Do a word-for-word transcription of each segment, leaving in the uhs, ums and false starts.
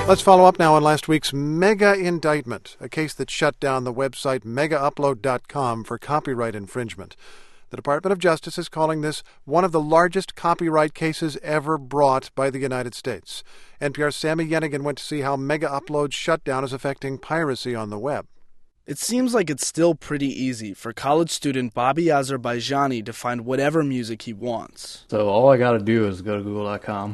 Let's follow up now on last week's mega indictment, a case that shut down the website mega upload dot com for copyright infringement. The Department of Justice is calling this one of the largest copyright cases ever brought by the United States. N P R's Sami Yenigun went to see how Mega Upload's shutdown is affecting piracy on the web. It seems like it's still pretty easy for college student Bobby Azerbaijani to find whatever music he wants. So all I got to do is go to google dot com,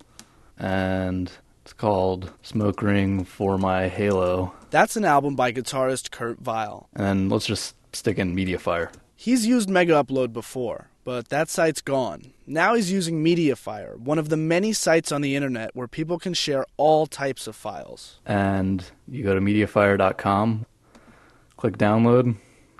and it's called Smoke Ring for My Halo. That's an album by guitarist Kurt Vile. And then let's just stick in Mediafire. He's used Mega Upload before, but that site's gone. Now he's using Mediafire, one of the many sites on the internet where people can share all types of files. And you go to mediafire dot com, click download,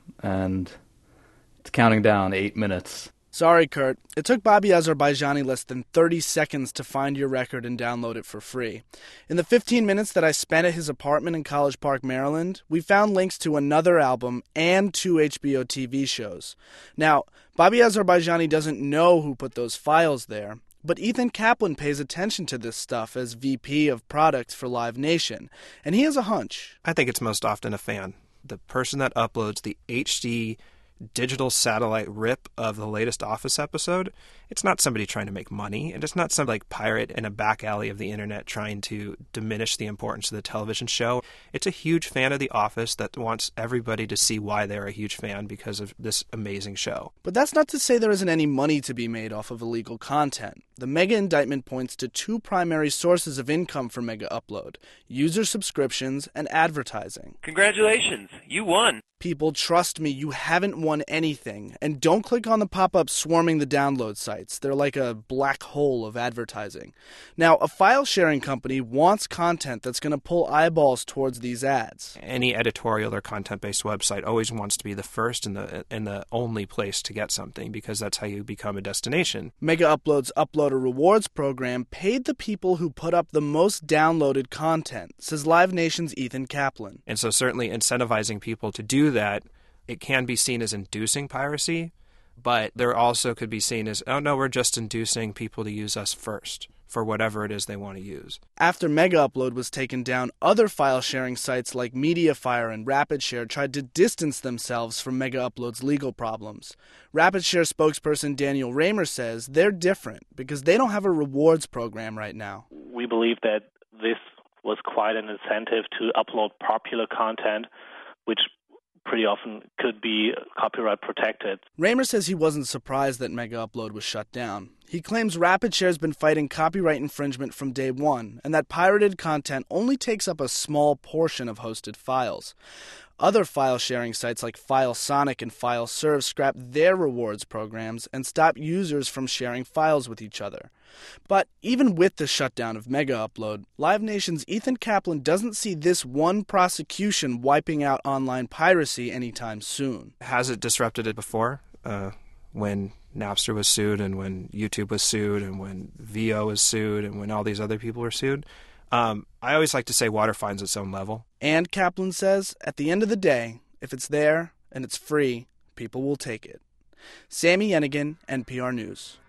and it's counting down eight minutes. Sorry, Kurt. It took Bobby Azerbaijani less than thirty seconds to find your record and download it for free. In the fifteen minutes that I spent at his apartment in College Park, Maryland, we found links to another album and two H B O T V shows. Now, Bobby Azerbaijani doesn't know who put those files there, but Ethan Kaplan pays attention to this stuff as V P of Products for Live Nation, and he has a hunch. I think it's most often a fan. The person that uploads the H D digital satellite rip of the latest Office episode, it's not somebody trying to make money, and it's not some like pirate in a back alley of the internet trying to diminish the importance of the television show. It's a huge fan of The Office that wants everybody to see why they're a huge fan because of this amazing show. But that's not to say there isn't any money to be made off of illegal content. The Mega indictment points to two primary sources of income for Mega Upload: user subscriptions and advertising. Congratulations, you won. People, trust me, you haven't won anything. And don't click on the pop-ups swarming the download sites. They're like a black hole of advertising. Now, a file-sharing company wants content that's going to pull eyeballs towards these ads. Any editorial or content-based website always wants to be the first and the and the only place to get something, because that's how you become a destination. Mega Upload's Uploader Rewards program paid the people who put up the most downloaded content, says Live Nation's Ethan Kaplan. And so certainly incentivizing people to do that, it can be seen as inducing piracy, but there also could be seen as, oh no, we're just inducing people to use us first for whatever it is they want to use. After Mega Upload was taken down, other file-sharing sites like Mediafire and RapidShare tried to distance themselves from Mega Upload's legal problems. RapidShare spokesperson Daniel Raymer says they're different because they don't have a rewards program right now. We believe that this was quite an incentive to upload popular content, which pretty often could be copyright protected. Raymer says he wasn't surprised that Mega Upload was shut down. He claims RapidShare's been fighting copyright infringement from day one, and that pirated content only takes up a small portion of hosted files. Other file-sharing sites like FileSonic and FileServe scrapped their rewards programs and stopped users from sharing files with each other. But even with the shutdown of Mega Upload, Live Nation's Ethan Kaplan doesn't see this one prosecution wiping out online piracy anytime soon. Has it disrupted it before? Uh, when Napster was sued, and when YouTube was sued, and when V O was sued, and when all these other people were sued? Um, I always like to say water finds its own level. And Kaplan says, at the end of the day, if it's there and it's free, people will take it. Sami Yenigun, N P R News.